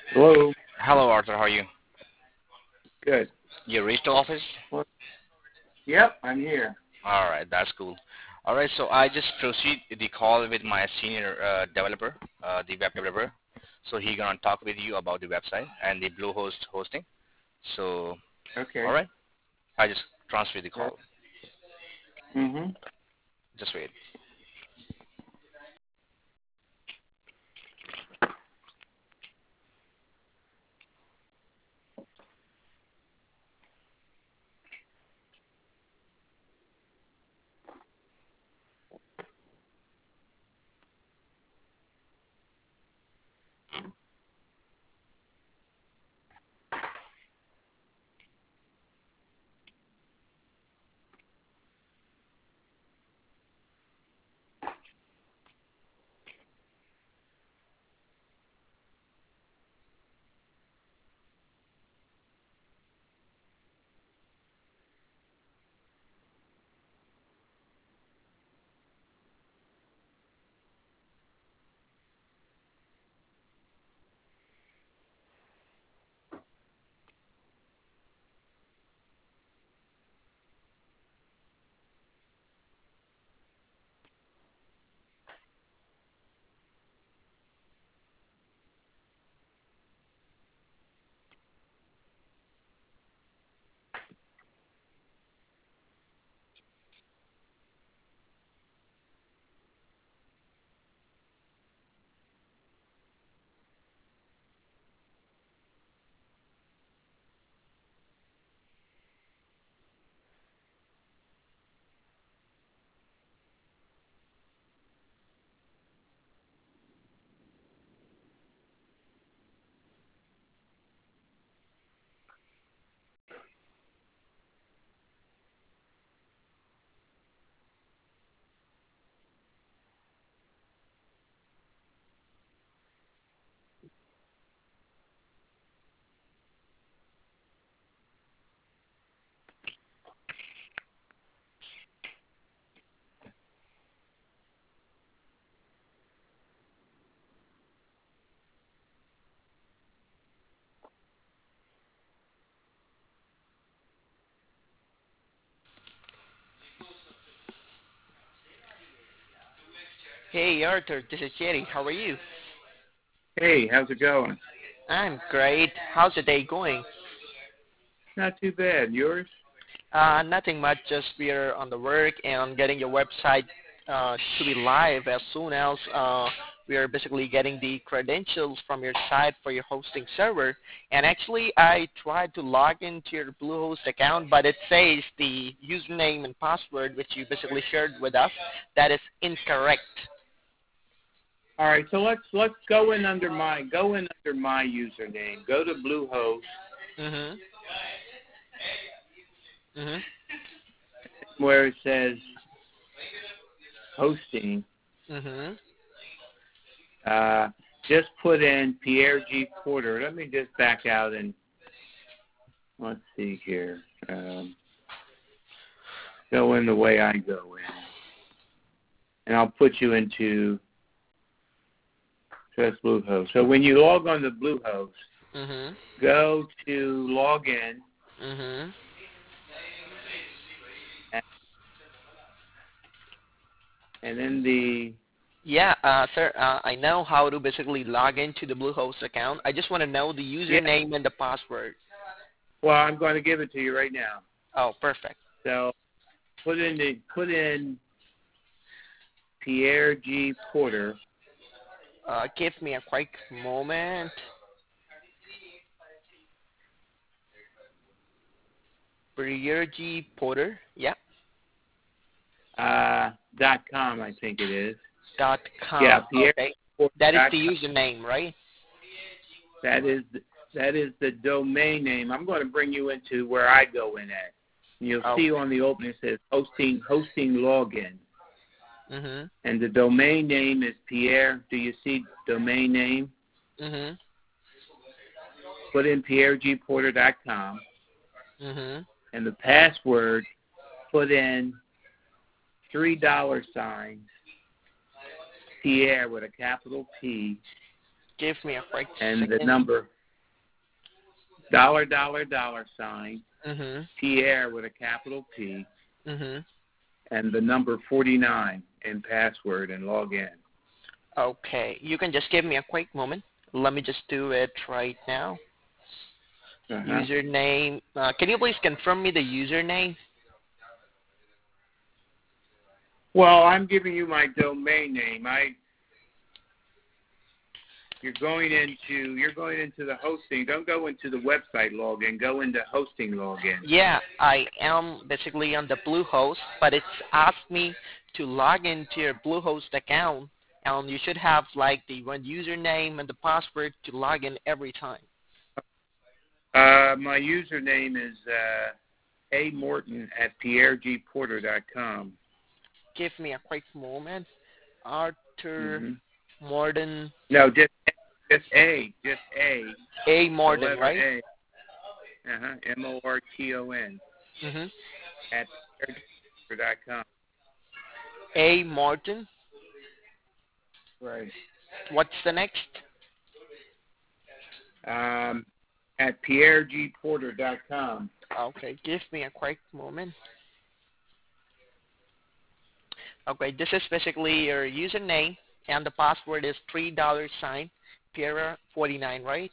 Hello. Hello, Arthur. How are you? Good. You reached the office? Well, yep, I'm here. All right, that's cool. All right, so I just proceed the call with my senior developer, the web developer. So he gonna talk with you about the website and the Bluehost hosting. So, all Okay. right, I just transfer the call. Mm-hmm. Just wait. Hey Arthur, this is Jerry. How are you? Hey, how's it going? I'm great. How's your day going? Not too bad. Yours? Nothing much. Just we're on the work and getting your website to be live as soon as we are basically getting the credentials from your site for your hosting server. And actually, I tried to log into your Bluehost account, but it says the username and password which you basically shared with us that is incorrect. All right. So let's go in under my username. Go to Bluehost Mhm. Mhm. where it says hosting. Mhm. Uh, just put in Pierre G. Porter. Let me just back out and let's see here. Go in the way I go in, and I'll put you into just Bluehost. So when you log on to Bluehost, Mhm. go to login, Mhm. and then the Yeah, sir, I know how to basically log into the Bluehost account. I just want to know the yeah. username and the password. Well, I'm going to give it to you right now. Oh, perfect. So put in Pierre G. Porter. Give me a quick moment. G Porter, yeah, .com, I think it is. Yeah, .com. Pierre Okay, Porter that is dot the com. username, right? That is the domain name. I'm going to bring you into where I go in at. You'll Oh. see on the opening it says hosting login. Mhm. And the domain name is Pierre. Do you see domain name? Mhm. Put in pierregporter.com. Mhm. And the password, put in $3 Pierre with a capital P Give me a quick and the second. number. $$, Pierre with a capital P, and the number 49 in password and log in. Okay. You can just give me a quick moment. Let me just do it right now. Username. Can you please confirm me the username? Well, I'm giving you my domain name. You're going into the hosting. Don't go into the website login. Go into hosting login. Yeah, I am basically on the Bluehost, but it's asked me to log into your Bluehost account, and you should have like the one username and the password to log in every time. My username is amorton@pierregporter.com. Give me a quick moment. Arthur Morton. No, just A. A Morton, right? MORTON. At pierregporter.com. A Morton. Right. What's the next? At pierregporter.com. Okay, give me a quick moment. Okay, this is basically your username, and the password is $, Pierre49, right?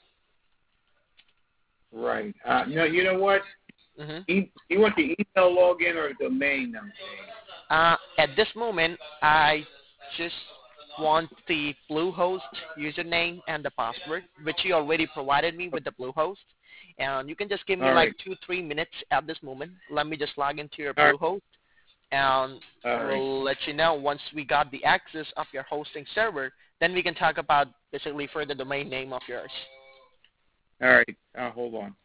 Right. No, you know what? You want the email login or the domain number? At this moment, I just want the Bluehost username and the password, which you already provided me with the Bluehost. And you can just give me like 2-3 minutes at this moment. Let me just log into your Bluehost, and we'll let you know once we got the access of your hosting server. Then we can talk about basically for the domain name of yours. All right. Hold on.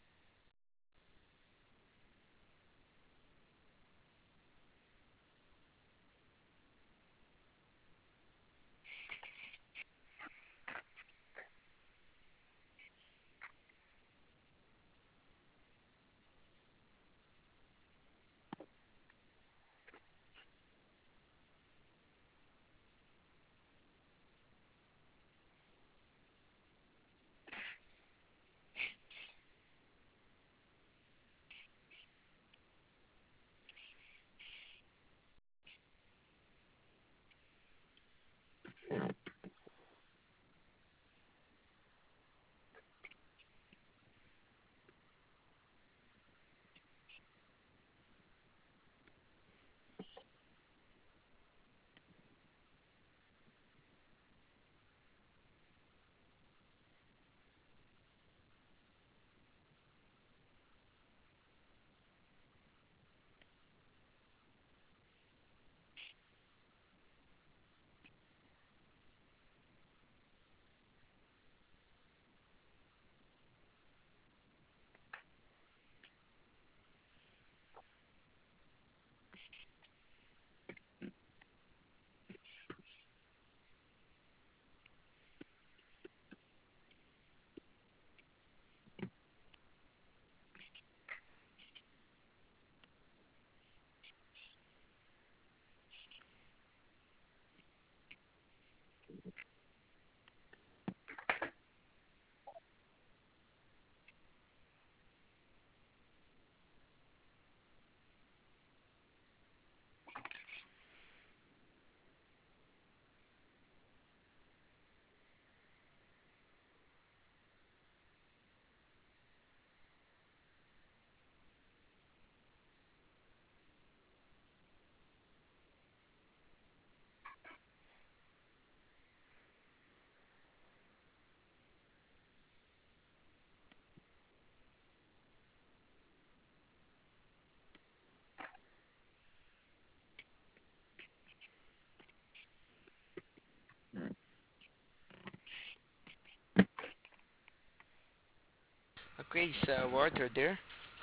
Okay, so Arthur there.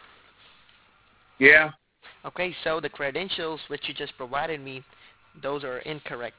Yeah. Okay, so the credentials which you just provided me, those are incorrect.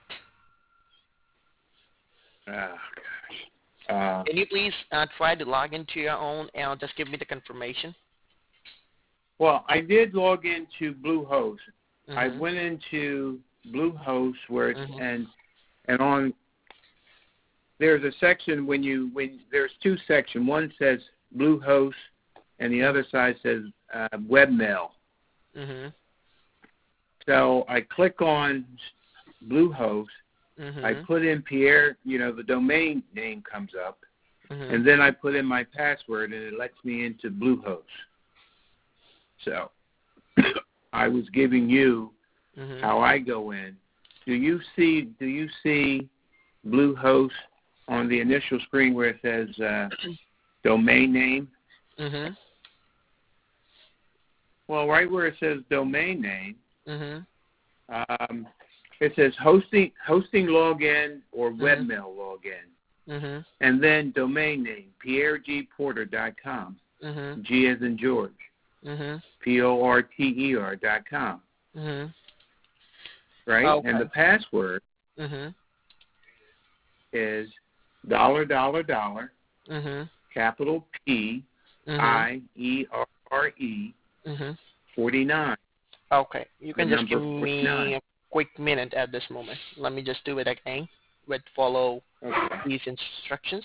Oh, gosh. Can you please try to log into your own and just give me the confirmation? Well, I did log into Bluehost. I went into Bluehost where it's and on there's a section when there's two sections. One says Bluehost, and the other side says webmail. Mhm. So I click on Bluehost. I Mhm. put in Pierre, the domain name comes up, Mhm. and then I put in my password, and it lets me into Bluehost. So I was giving you Mhm. how I go in. Do you see Bluehost on the initial screen where it says domain name? Mhm. Well, right where it says domain name, Mhm. it says hosting login or Mhm. webmail login, Mhm. and then domain name pierregporter.com. Mhm. G as in George. Mhm. PORTER.com. Mhm. Right, and the Okay. password Mhm. is $, Mhm. capital Mhm. PIERRE Mhm. 49. Okay. You The can just give number me 49. a quick minute at this moment. Let me just do it again with follow Okay. these instructions.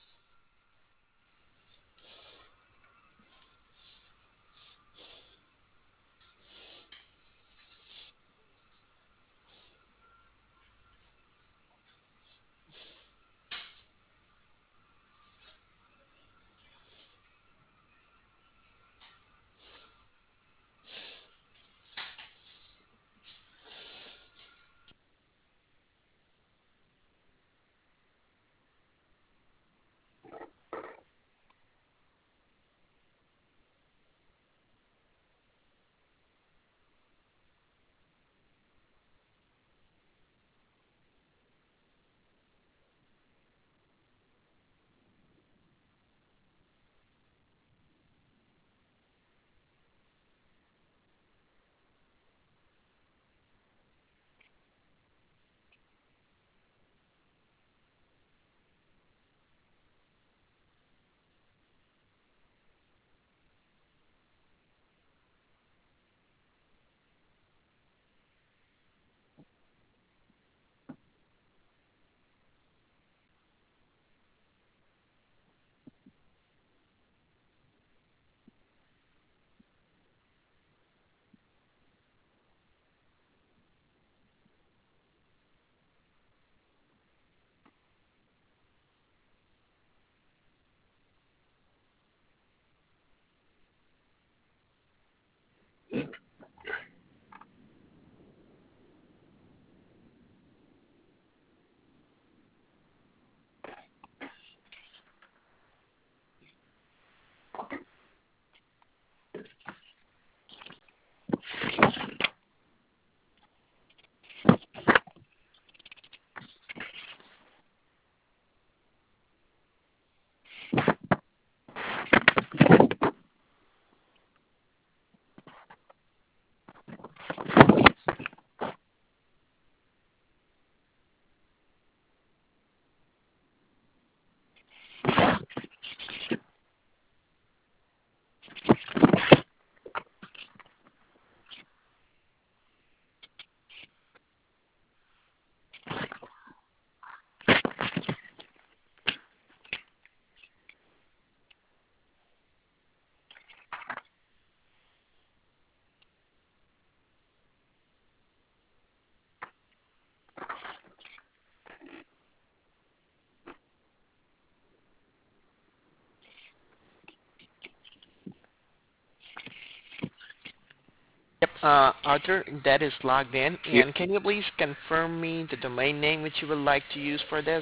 Yep, Arthur, that is logged in. Yeah. And can you please confirm me the domain name which you would like to use for this?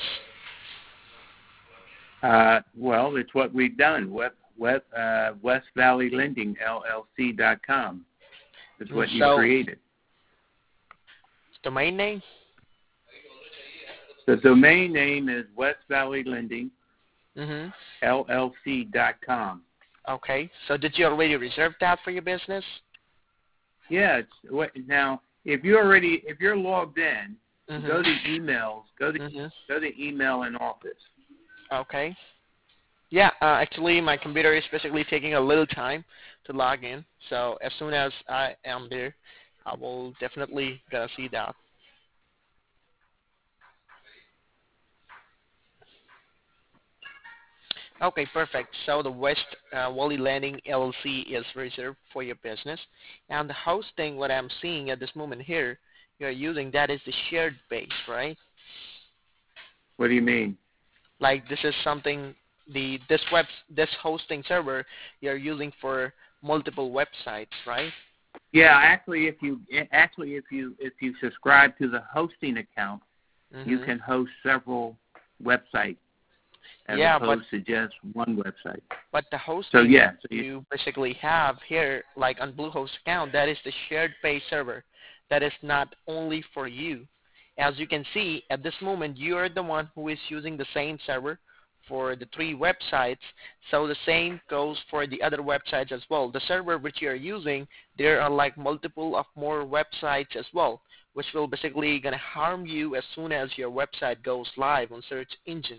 Well, it's what we've done. West Valley Lending LLC.com. It's what you So, created. domain name? The domain name is West Valley Lending Mhm. LLC.com. Okay. So did you already reserve that for your business? Yeah. Now, if you're logged in, go to Mhm. emails. Go Mhm. to email and office. Okay. Yeah, actually my computer is basically taking a little time to log in. So as soon as I am there, I will definitely gonna see that. Okay, perfect. So the West Wally Landing LLC is reserved for your business, and the hosting, what I'm seeing at this moment here, you're using that is the shared base, right? What do you mean? Like this is something this hosting server you're using for multiple websites, right? Yeah, actually, if you subscribe to the hosting account, you Mhm. can host several websites as Yeah, but opposed to just one website. the So hosting yeah, so you basically have here, like on Bluehost account, that is the shared base server. That is not only for you. As you can see, at this moment, you are the one who is using the same server for the three websites. So the same goes for the other websites as well. The server which you are using, there are like multiple of more websites as well, which will basically gonna harm you as soon as your website goes live on search engine.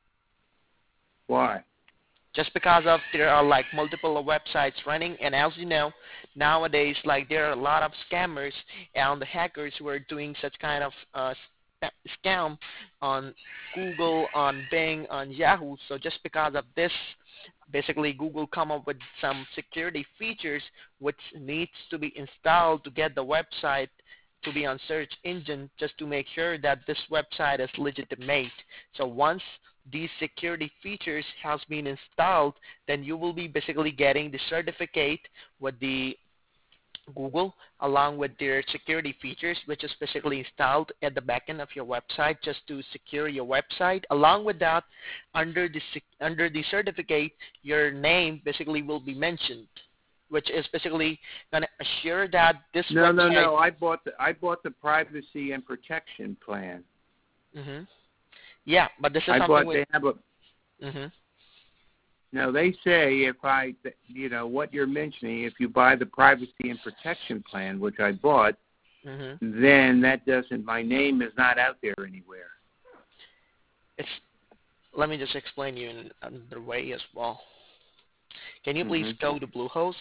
why? Just because of there are like multiple websites running, and as you know, nowadays like there are a lot of scammers and the hackers who are doing such kind of scam on Google, on Bing, on Yahoo. So just because of this, basically Google come up with some security features which needs to be installed to get the website to be on search engine, just to make sure that this website is legitimate. So once these security features has been installed, then you will be basically getting the certificate with the Google along with their security features, which is basically installed at the backend of your website just to secure your website. Along with that, under the certificate, your name basically will be mentioned, which is basically going to assure that this No, no, website. no. I bought the privacy and protection plan. Hmm. Yeah, but this is I something bought. with. They have a. Hmm. No, they say if I, what you're mentioning, if you buy the privacy and protection plan, which I bought, Hmm. then that doesn't. My name is not out there anywhere. It's. Let me just explain you in another way as well. Can you please Hmm. go to Bluehost?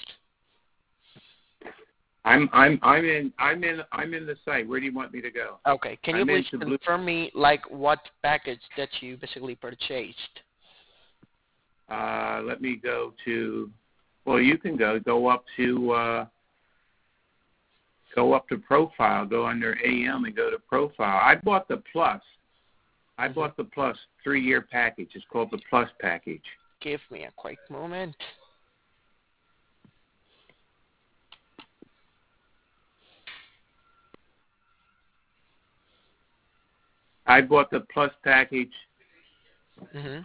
I'm in the site. Where do you want me to go? Okay. Can you I'm please into Blue. confirm me like what package that you basically purchased? Let me go to. Well, you can go up to profile. Go under AM and go to profile. I bought the plus. I bought the plus 3-year package. It's called the plus package. Give me a quick moment. I bought the plus package. Hmm.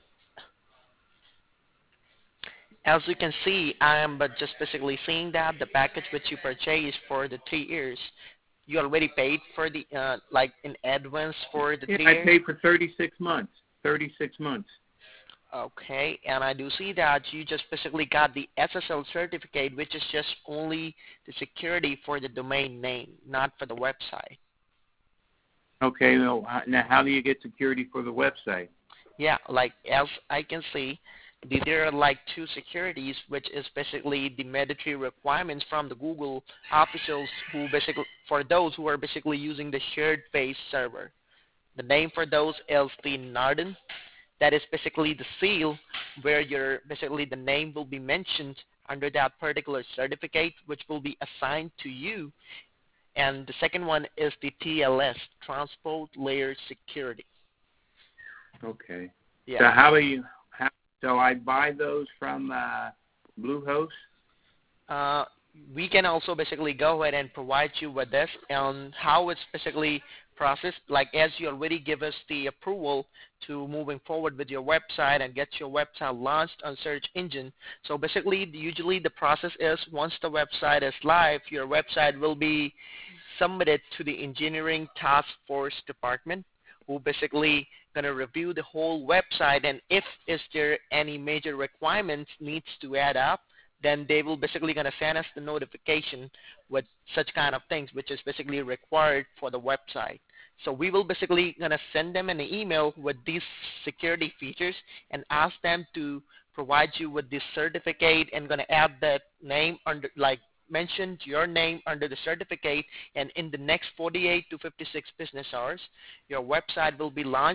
As you can see, I am but just basically seeing that the package which you purchased for the 3 years, you already paid for the like in advance for the Yeah, three I years. paid for 36 months. 36 months. Okay, and I do see that you just basically got the SSL certificate, which is just only the security for the domain name, not for the website. Okay. Now how do you get security for the website? Yeah, like as I can see, there are like two securities, which is basically the mandatory requirements from the Google officials who basically for those who are basically using the shared base server. The name for those is the Narden. That is basically the seal where your basically the name will be mentioned under that particular certificate, which will be assigned to you. And the second one is the TLS, Transport Layer Security. Okay. Yeah. So how do you? So I buy those from Bluehost. Uh, we can also basically go ahead and provide you with this and how it's basically processed. Like as you already give us the approval to moving forward with your website and get your website launched on search engine. So basically, usually the process is once the website is live, your website will be submitted to the engineering task force department who basically going to review the whole website, and if is there any major requirements needs to add up, then they will basically going to send us the notification with such kind of things which is basically required for the website. So we will basically going to send them an email with these security features and ask them to provide you with this certificate and going to add that name under like mentioned your name under the certificate, and in the next 48 to 56 business hours your website will be launched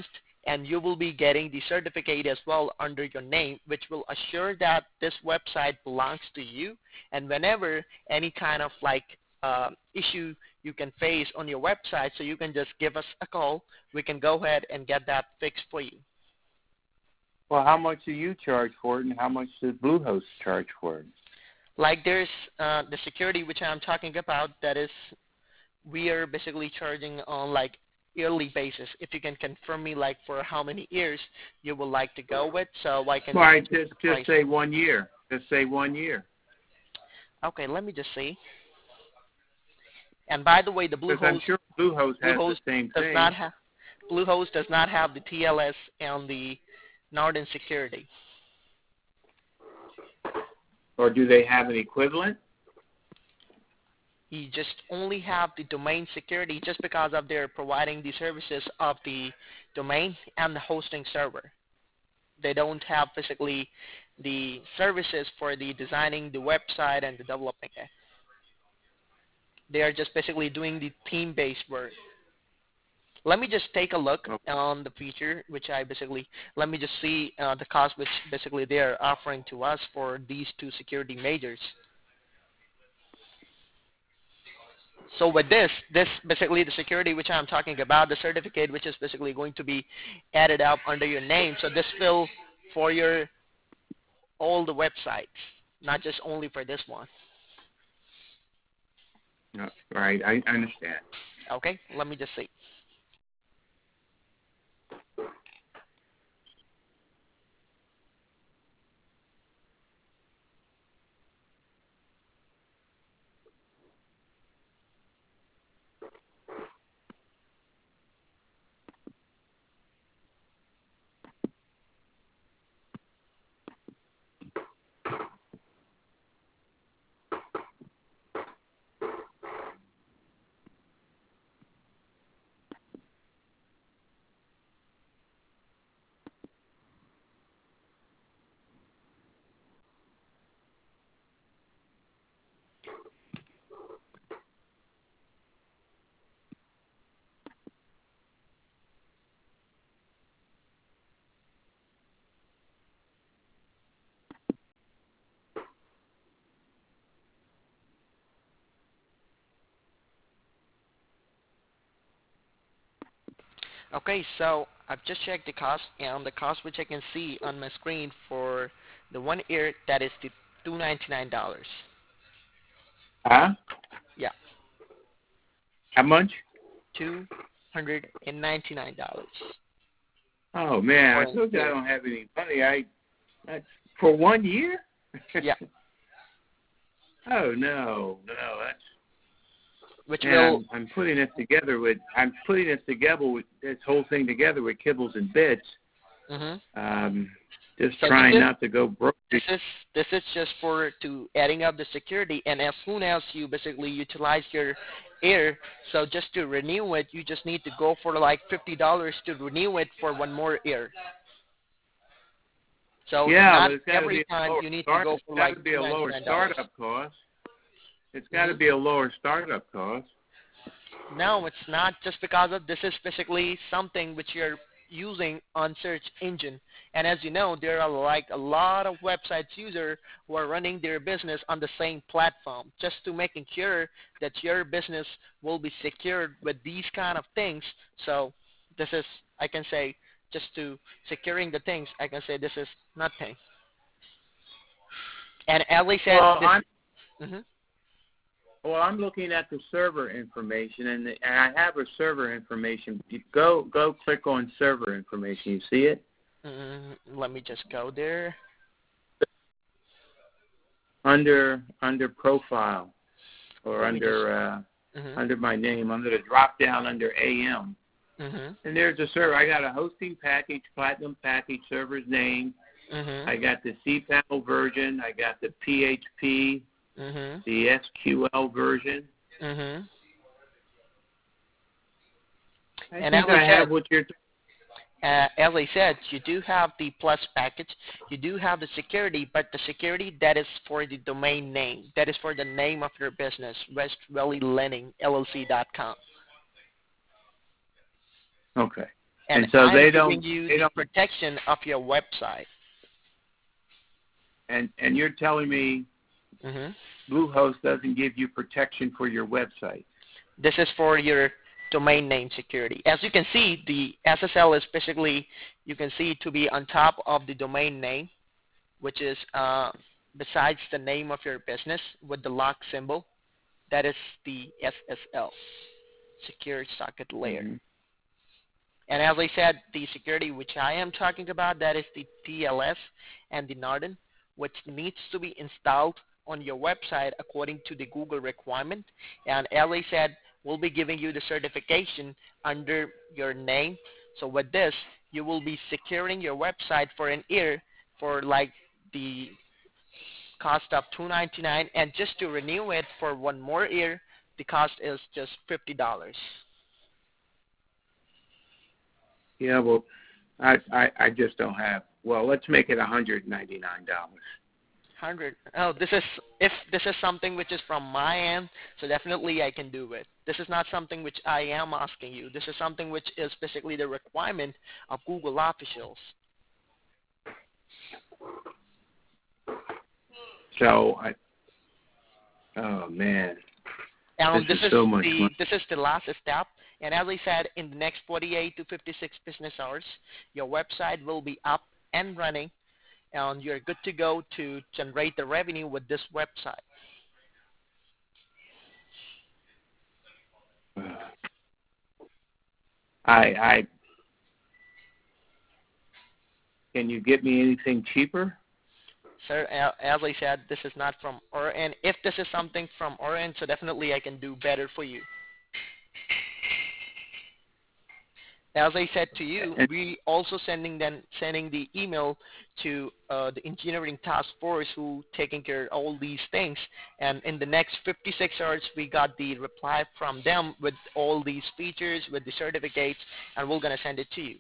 and you will be getting the certificate as well under your name, which will assure that this website belongs to you. And whenever any kind of issue you can face on your website, so you can just give us a call. We can go ahead and get that fixed for you. Well, how much do you charge for it, and how much does Bluehost charge for it? Like there's the security which I'm talking about, that is, we are basically charging on yearly basis. If you can confirm me for how many years you would like to go with, so I can. All right, just say 1 year. Just say 1 year. Okay, let me just see. And by the way, the Bluehost. I'm sure Bluehost has the same thing. Bluehost does not have the TLS and the Norton security. Or do they have an equivalent? You just only have the domain security, just because of their providing the services of the domain and the hosting server. They don't have physically the services for the designing the website and the developing it. They are just basically doing the theme-based work. Let me just take a look on the feature, which let me just see the cost which basically they are offering to us for these two security majors. So with this basically the security which I'm talking about, the certificate which is basically going to be added up under your name. So this will for all the websites, not just only for this one. Right, I understand. Okay, let me just see. Okay, so I've just checked the cost, and the cost which I can see on my screen for the 1 year, that is the $299. Huh? Yeah. How much? $299. Oh man, I told you I don't have any money. That's for 1 year? Yeah. Oh no, that's. Which Man, will. I'm putting this together with this whole thing together with kibbles and bits. Mm-hmm. Just so trying not to go broke. This is just for adding up the security, and as soon as you basically utilize your air, so just to renew it, you just need to go for $50 to renew it for 1 more year. So yeah, not but every time you need to go for $299. It's got to be a lower startup cost. It's got to be a lower startup cost. No, it's not, just because of this is basically something which you're using on search engine. And as you know, there are a lot of websites users who are running their business on the same platform, just to making sure that your business will be secured with these kind of things. So this is, I can say, just to securing the things, I can say this is nothing. And as I said, Well, I'm looking at the server information, and I have a server information. You go click on server information. You see it? Let me just go there. Under profile, or under my name, under the drop down under AM. And there's a server. I got a hosting package, platinum package, server's name. I got the cPanel version. I got the PHP. The SQL version. And I think I have what you're. As I said, you do have the Plus package. You do have the security, but the security that is for the domain name. That is for the name of your business, WestValleyLendingLLC.com. Okay. And so I'm they giving don't you the protection of your website. And you're telling me Bluehost doesn't give you protection for your website. This is for your domain name security. As you can see, the SSL is basically, you can see to be on top of the domain name, which is besides the name of your business with the lock symbol. That is the SSL, Secure Socket Layer. And as I said, the security which I am talking about, that is the TLS and the Norton, which needs to be installed on your website according to the Google requirement. And as I said, we'll be giving you the certification under your name. So with this, you will be securing your website for an year for like the cost of $299, and just to renew it for one more year, the cost is just $50. Yeah, well, I just don't have. Well, let's make it $199. Oh, if this is something which is from my end, so definitely I can do it. This is not something which I am asking you. This is something which is basically the requirement of Google officials. So oh man, this is so much money. This is the last step. And as I said, in the next 48 to 56 business hours, your website will be up and running, and you're good to go to generate the revenue with this website. Can you get me anything cheaper? Sir, as I said, this is not from our end. If this is something from our end, so definitely I can do better for you. As I said to you, we also sending the email to the engineering task force who taking care of all these things. And in the next 56 hours, we got the reply from them with all these features, with the certificates, and we're gonna send it to you.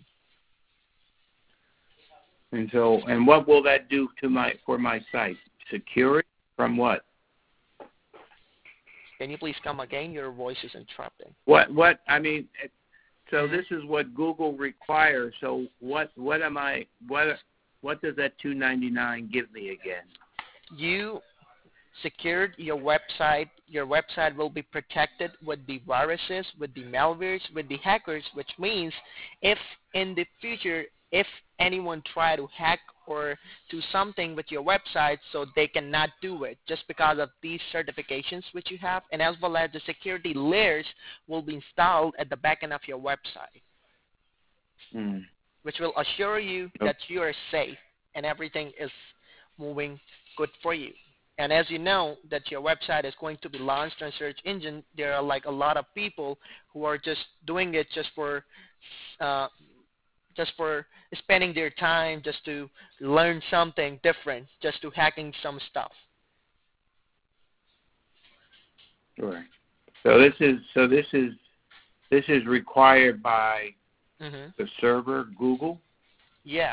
And what will that do to for my site? Secure it from what? Can you please come again? Your voice is interrupting. What I mean. So this is what Google requires. So what does that $299 give me again? You secured your website. Your website will be protected with the viruses, with the malwares, with the hackers, which means if in the future, if anyone try to hack or do something with your website, so they cannot do it just because of these certifications which you have, and as well as the security layers will be installed at the back end of your website, which will assure you that you are safe and everything is moving good for you. And as you know that your website is going to be launched on search engine, there are like a lot of people who are just doing it just for spending their time just to learn something different, just to hacking some stuff. Sure. So this is required by the server, Google? Yeah.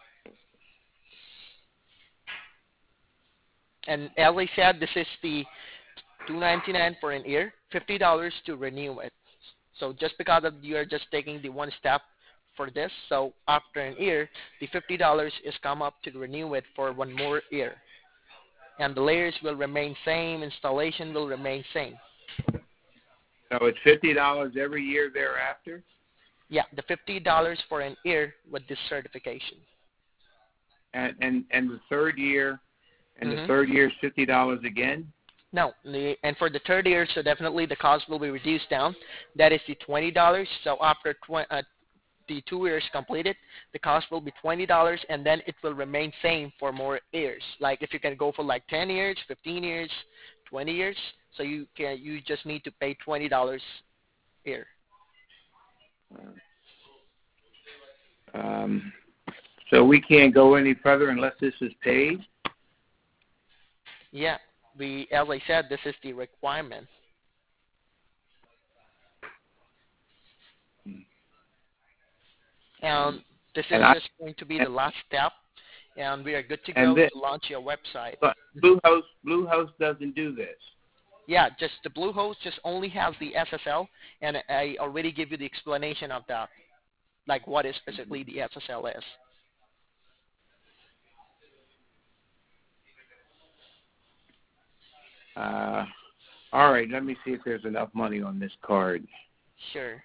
And as I said, this is the $299 for an year, $50 to renew it. So just because of you are just taking the one step for this, so after an year, the $50 is come up to renew it for one more year. And the layers will remain same, installation will remain same. So it's $50 every year thereafter? Yeah, the $50 for an year with this certification. And the third year, the third year is $50 again? No, and for the third year, so definitely the cost will be reduced down. That is the $20. So after the 2 years completed, the cost will be $20, and then it will remain same for more years. Like if you can go for like 10 years, 15 years, 20 years, so you just need to pay $20 here. So we can't go any further unless this is paid? Yeah, as I said, this is the requirement. And this is just going to be the last step, and we are good to go to launch your website. But Bluehost doesn't do this. Yeah, just the Bluehost just only has the SSL, and I already give you the explanation of that. like what is basically the SSL is. All right, let me see if there's enough money on this card. Sure.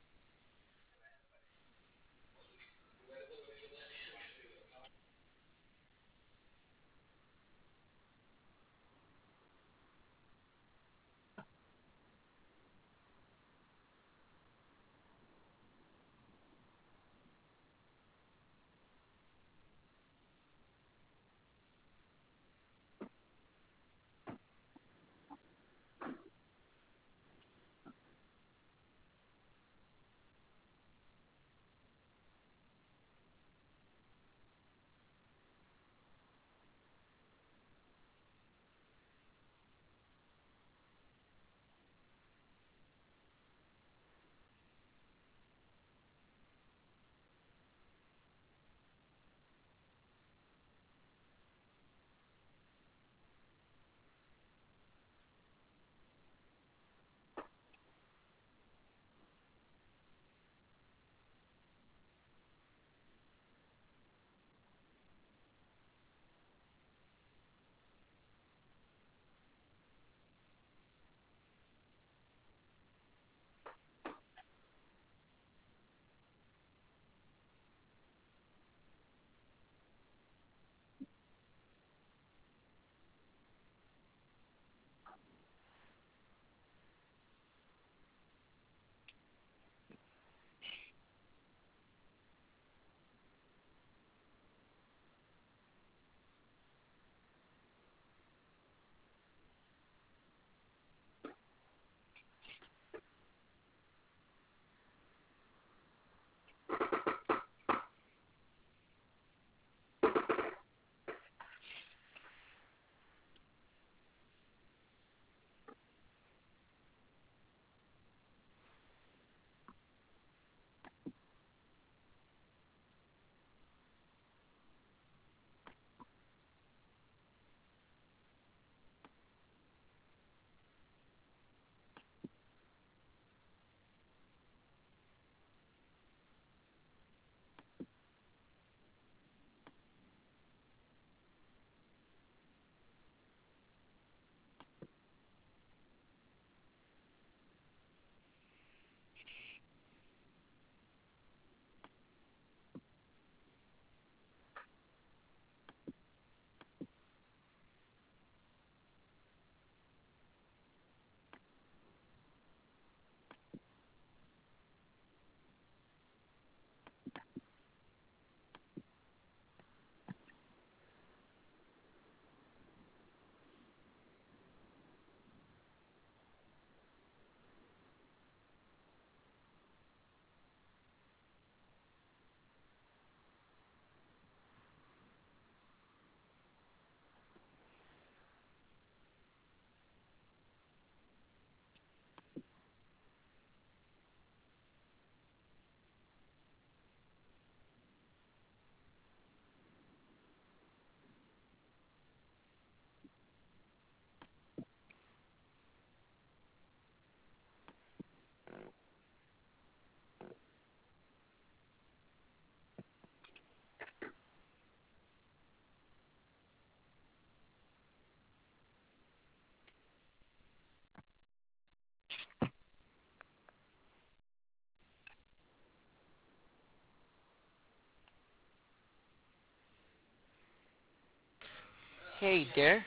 Hey there.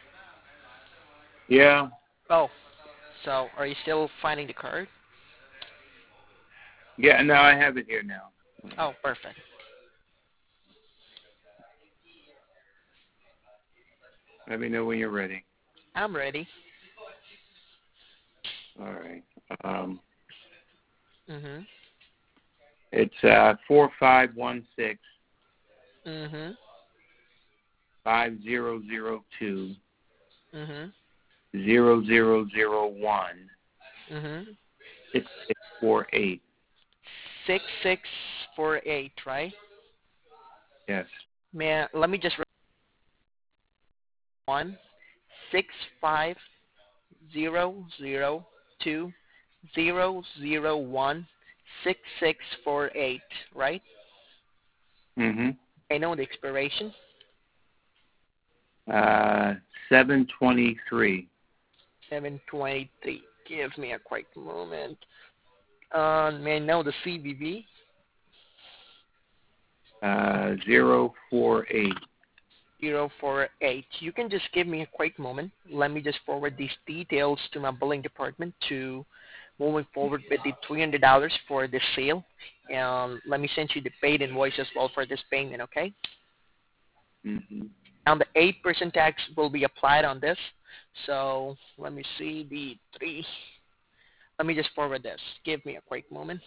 Yeah. Oh, so are you still finding the card? Yeah, no, I have it here now. Oh, perfect. Let me know when you're ready. I'm ready. All right. Mhm. It's 4516 Mhm. 5002 Mhm. 0001 Mhm. 6648. 6648, right? Yes. Man, let me just 1 65002 001 6648, right? Mm-hmm. I know the expiration. 723. 723. Give me a quick moment. May I know the CVV? 048. 048. You can just give me a quick moment. Let me just forward these details to my billing department to moving forward with the $300 for the sale. And let me send you the paid invoice as well for this payment, okay? Mm-hmm. And the 8% tax will be applied on this. So let me see the 3. Let me just forward this. Give me a quick moment.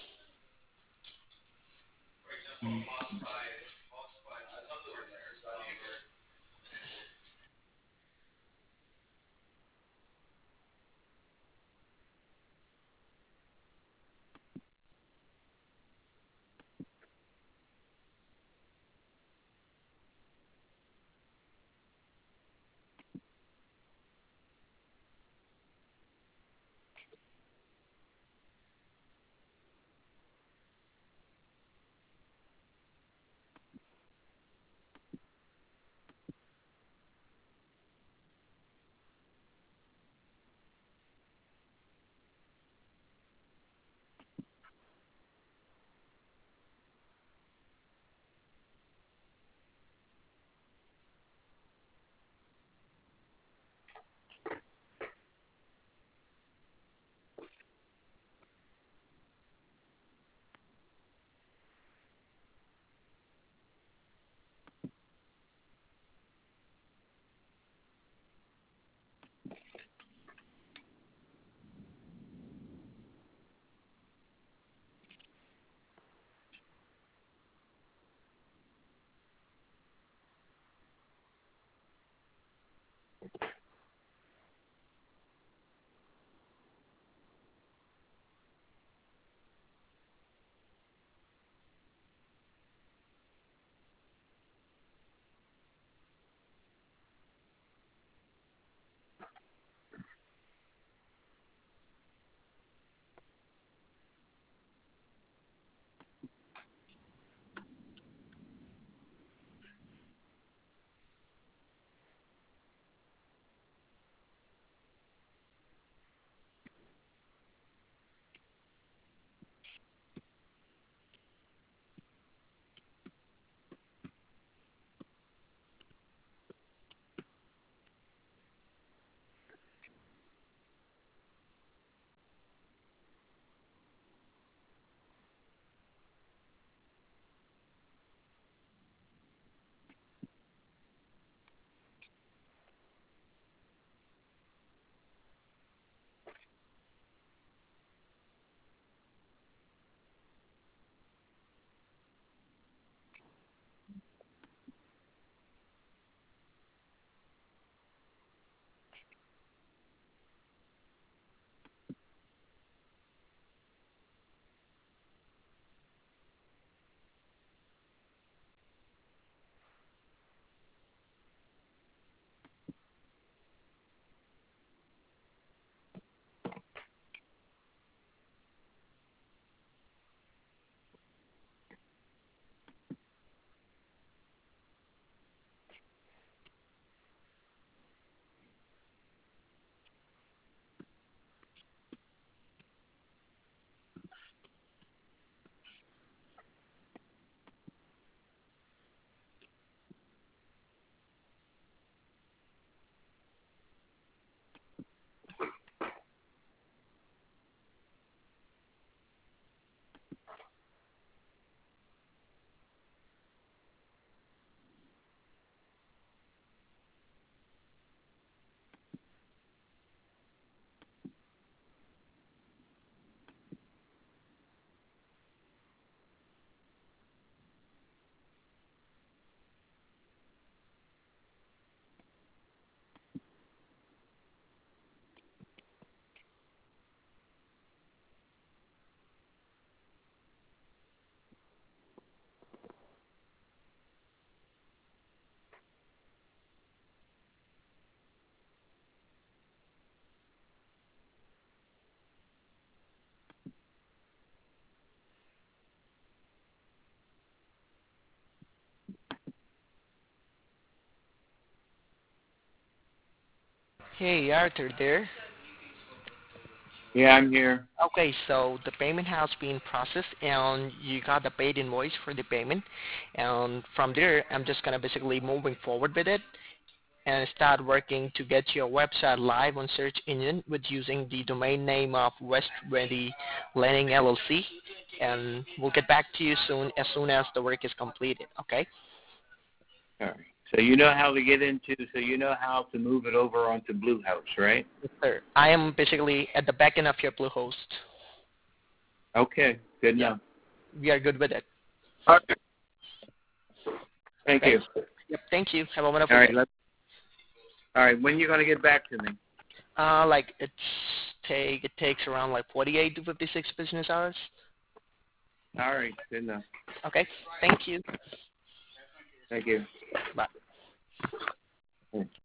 Hey, Arthur there. Yeah, I'm here. Okay, so the payment has been processed and you got the paid invoice for the payment. And from there, I'm just going to basically moving forward with it and start working to get your website live on search engine with using the domain name of West Ready Lending LLC. And we'll get back to you soon as the work is completed, okay? All right. So you know how to get into, so you know how to move it over onto Bluehost, right? Yes, sir. I am basically at the back end of your Bluehost. Okay, good Yeah, enough. we are good with it. Okay. Thank Okay? you. Yep, thank you. Have a wonderful All right. day. All right. When are you going to get back to me? Like it takes around like 48 to 56 business hours. All right. Good enough. Okay, thank you. Thank you. Bye.